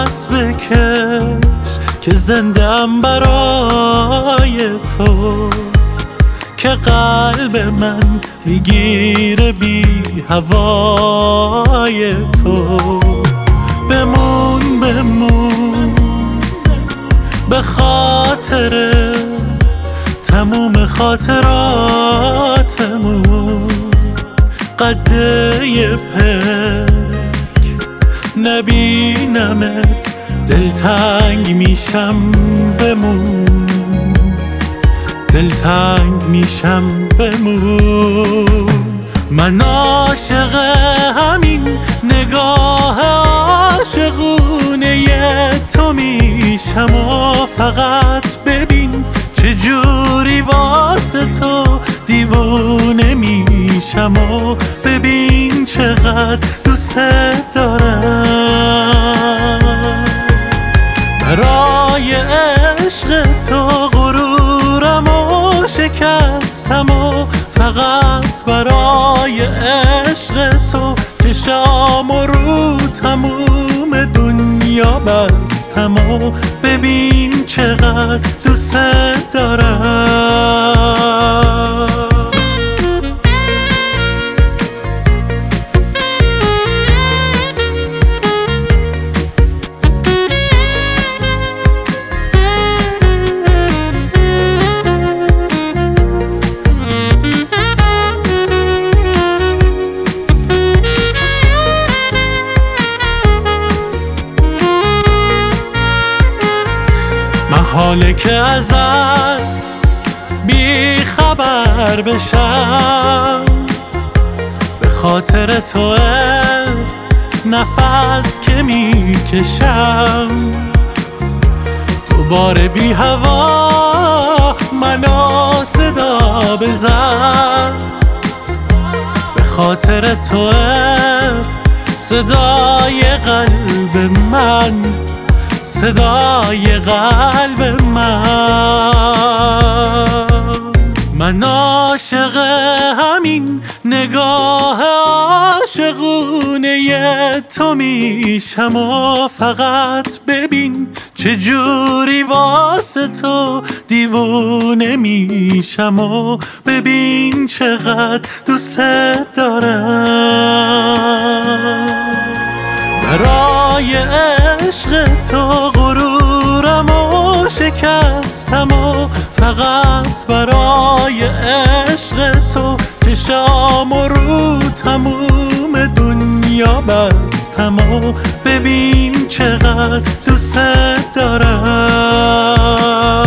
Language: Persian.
نفس بکش که زنده‌ام برای تو، که قلب من میگیره بی هوای تو. بمون بمون به خاطر تموم خاطراتمون، قده پک نبینمت دلتنگ میشم. بمون دلتنگ میشم. بمون من عاشق همین نگاه عاشقونه تو میشم و فقط ببین چجوری واسه تو دیوونه میشم و ببین چقدر دوست دارم. برای عشق تو غرورم و شکستم و فقط برای عشق تو چشام رو تموم دنیا بستم و ببین چقدر دوست دارم. محاله که ازت بی خبر بشم، به خاطر تو نفس که میکشم. دوباره بی هوا منو صدا بزن، به خاطر تو صدای قلب من، صدای قلب من عاشق همین نگاه عاشقونه تو میشم و فقط ببین چجوری واسه تو دیوونه میشم و ببین چقدر دوست دارم. برای عشق تو غرورم و شکستم و فقط برای عشق تو چشام رو تموم دنیا بستم و ببین چقدر دوست دارم.